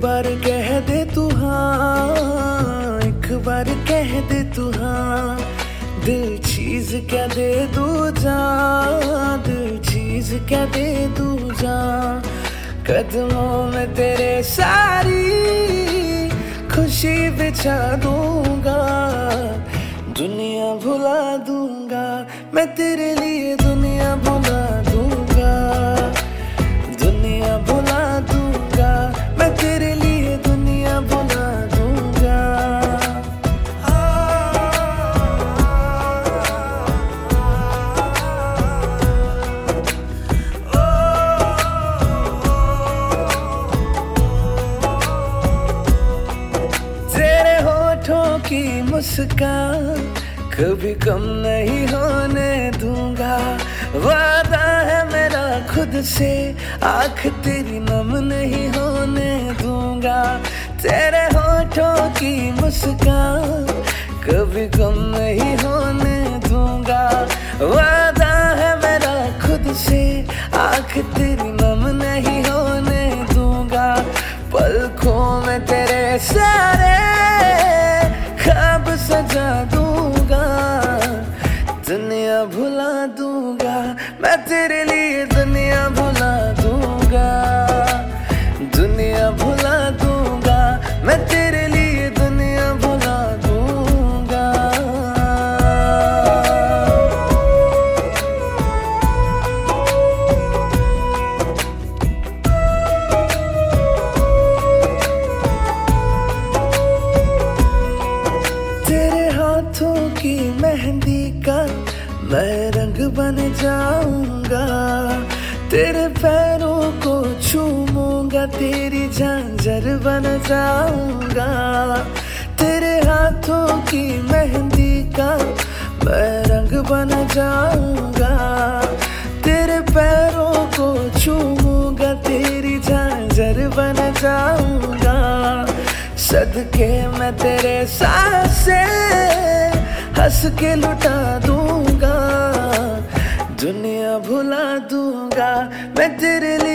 बार कह दे तू हाँ, एक बार कह दे तू हाँ। दिल चीज क्या दे दू जा, दिल चीज क्या दे दू जा। कदमों में तेरे सारी खुशी बिछा दूंगा, दुनिया भुला दूंगा मैं तेरे लिए, दुनिया भुला दूंगा, दुनिया भुला दूंगा मैं तेरे लिए, दुनिया भुला दूंगा। तेरे होठों की मुस्कान कभी कम नहीं होने दूंगा, वादा है मेरा खुद से, आँख तेरी नम नहीं होने दूंगा। तेरे होठों की मुस्कान कभी कम नहीं होने दूंगा, वादा है मेरा खुद से, आँख तेरी नम नहीं होने दूंगा। पलकों में तेरे सारे ख्वाब सजा दूंगा, दुनिया भुला दूंगा मैं तेरे लिए, दुनिया भुला दूंगा, दुनिया भुला दूंगा मैं तेरे लिए, दुनिया भुला दूंगा। तेरे हाथों की मेहंदी का मैं रंग बन जाऊंगा, तेरे पैरों को चूमूंगा, तेरी झांझर बन जाऊंगा। तेरे हाथों की मेहंदी का मैं रंग बन जाऊंगा, तेरे पैरों को चूमूंगा, तेरी झांझर बन जाऊंगा। सदके मैं तेरे सांसें हंस के लुटा दूंगा, दुनिया भुला दूंगा मैं तेरे लिए।